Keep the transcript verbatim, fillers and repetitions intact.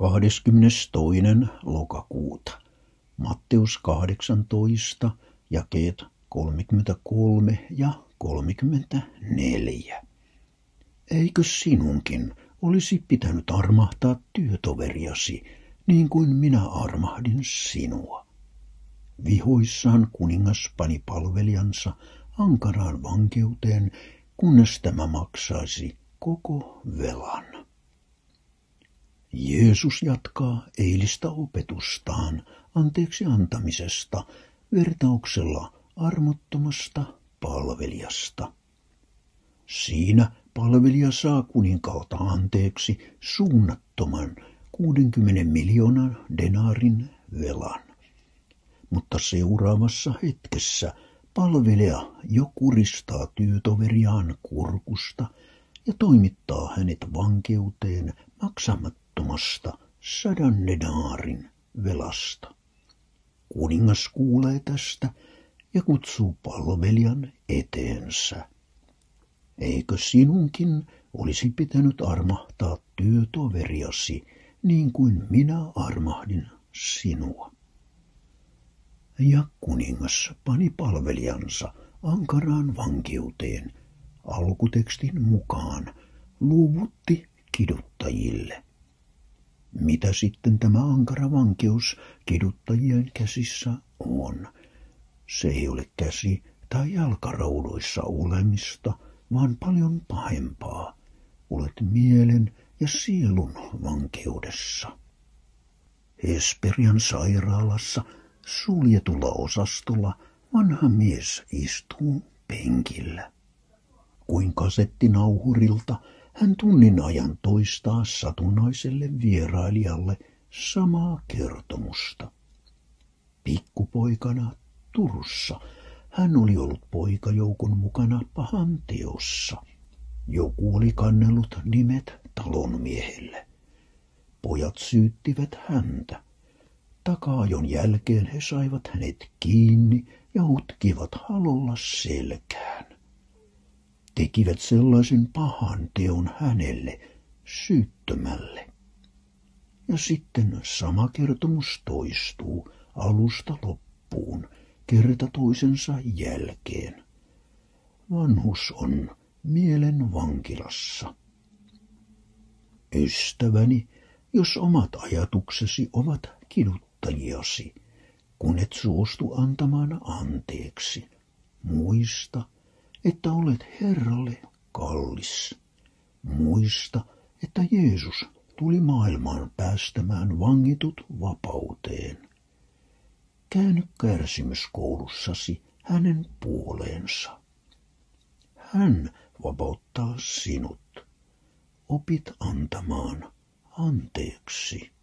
kahdeskymmenestoinen lokakuuta. Matteus kahdeksantoista, jakeet kolmekymmentäkolme ja kolmekymmentäneljä. Eikö sinunkin olisi pitänyt armahtaa työtoveriasi, niin kuin minä armahdin sinua? Vihoissaan kuningas pani palvelijansa ankaraan vankeuteen, kunnes tämä maksaisi koko velan. Jeesus jatkaa eilistä opetustaan anteeksi antamisesta vertauksella armottomasta palvelijasta. Siinä palvelija saa kuninkaalta anteeksi suunnattoman kuudenkymmenen miljoonan denaarin velan. Mutta seuraavassa hetkessä palvelija jo kuristaa työtoveriaan kurkusta ja toimittaa hänet vankeuteen maksamattomasta sadan denaarin velasta. Kuningas kuulee tästä ja kutsuu palvelijan eteensä. Eikö sinunkin olisi pitänyt armahtaa työtoveriasi, niin kuin minä armahdin sinua? Ja kuningas pani palvelijansa ankaraan vankeuteen, alkutekstin mukaan luovutti kiduttajille. Mitä sitten tämä ankara vankeus kiduttajien käsissä on? Se ei ole käsi- tai jalkaraudoissa olemista, vaan paljon pahempaa. Olet mielen ja sielun vankeudessa. Hesperian sairaalassa suljetulla osastolla vanha mies istuu penkillä. Kuin kasettinauhurilta hän tunnin ajan toistaa satunnaiselle vierailijalle samaa kertomusta. Pikkupoikana Turussa hän oli ollut poikajoukon mukana pahan teossa. Joku oli kannellut nimet talonmiehelle. Pojat syyttivät häntä. Taka-ajon jälkeen he saivat hänet kiinni ja hutkivat halolla selkään. Tekivät sellaisen pahan teon hänelle, syyttömälle. Ja sitten sama kertomus toistuu alusta loppuun, kerta toisensa jälkeen. Vanhus on mielen vankilassa. Ystäväni, jos omat ajatuksesi ovat kiduttajiasi, kun et suostu antamaan anteeksi, muista, että olet Herralle kallis. Muista, että Jeesus tuli maailmaan päästämään vangitut vapauteen. Käänny kärsimyskoulussasi hänen puoleensa. Hän vapauttaa sinut. Opit antamaan anteeksi.